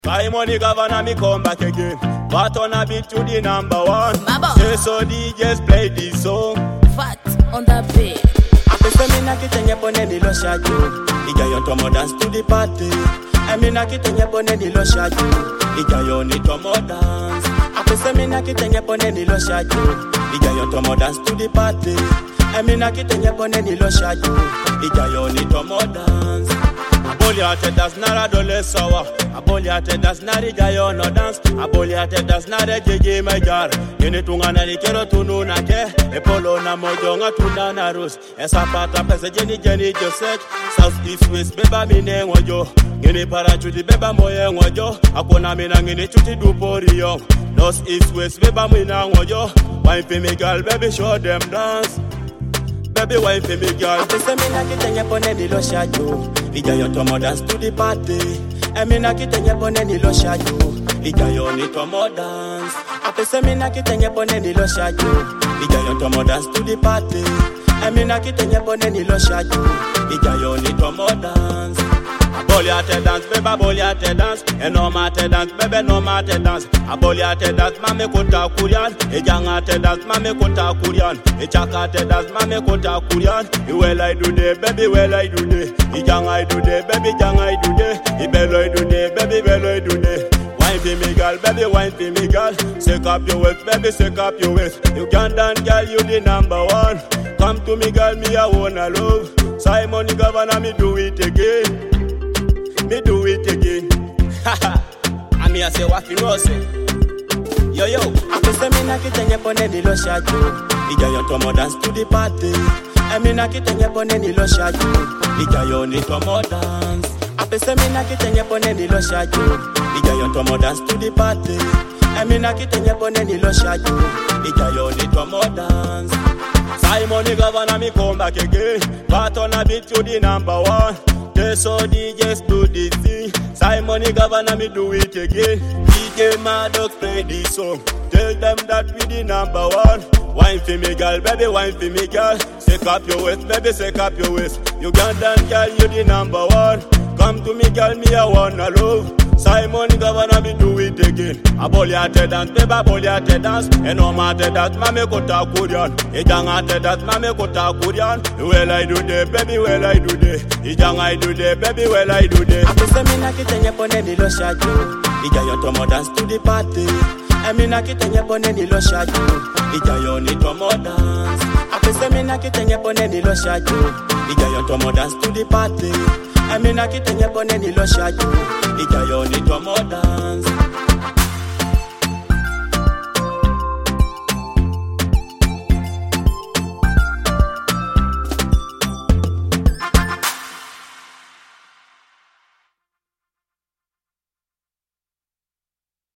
Buy money governor, me come back again. But on a beat to the number one. Baba. Say so DJs play this song. Fat on the beat. Apesa mina kitenya pone nilo shajo. Igayo tomo dance to the party. Amina kitenya pone nilo shajo. Igayo ni tomo dance. Apesa mina kitenya pone nilo shajo. Igayo tomo dance to the party. Amina kitenya pone nilo shajo. Igayo ni tomo dance. Aboliate das nara dole sawa. Aboliate das nari gayo no dance. Aboliate das nare jeje majar. Yene tungana likero tunu na ke. Epolo na mojonga tunda na rus. Esa pata pese jeni josek. South east west beba mine ngojo. Ngini parachuti beba moye ngojo. Akona mina ngini chuti dupori yo. North east west beba mina ngojo. Wine for me girl baby show them dance. Baby wine for me girl. Apesa mina kitenya pone nilo shajo. Igayo tomo dance to the party. Amina kitenya pone nilo shajo. Igayo ni tomo dance. Apesa mina kitenya pone nilo shajo. Igayo tomo dance to the party. Amina kitenya pone nilo shajo. Igayo ni tomo dance. Aboliate dance, baby, aboliate dance. Enomate dance, baby, nomate dance. Aboliate dance, mame kota kurian. Ejangate dance, mame kota kurian. Echakate dance, mame kota kurian. Well I do day, baby, well I do day. Ejang I do day, baby, jang I do day. Ibelo I do day, baby, belo I do day. Wine for me girl, baby, wine for me girl. Shake up your waist, baby, shake up your waist. Ugandan girl, you the number one. Come to me girl, me I wanna love. Simon the governor, me do it again. Me do it again. Haha. And me I say what you know say. Yo yo. Apesa mina kitenya pone nilo shajo. Igayo tomo dance to the party. Amina kitenya pone nilo shajo. Igayo ni tomo dance. Apesa mina kitenya pone nilo shajo. Igayo tomo dance to the party. Amina kitenya pone nilo shajo. Igayo ni tomo dance. Simon the governor me come back again. But on a beat to the number one. So DJs do this thing. Simon the governor me do it again. DJ Maddox play this song. Tell them that we the number one. Wine for me girl, baby, wine for me girl. Shake up your waist, baby, shake up your waist. Ugandan girl, you the number one. Come to me girl, me I wanna love. Simon the governor me do it again. Aboliate dance, baby, aboliate dance. Enomate dance, mame kota kurian. Ejangate dance, mame kota kurian. Well I do day, baby, well I do day. Ejang I do day, baby, well I do day. Apesa mina kitenya pone nilo shajo. Igayo tomo dance to the party. Amina kitenya pone nilo shajo. Igayo ni tomo dance. Apesa mina kitenya pone nilo shajo. Igayo tomo dance to the party. Amina kitenya pone nilo shajo. Igayo ni tomo dance.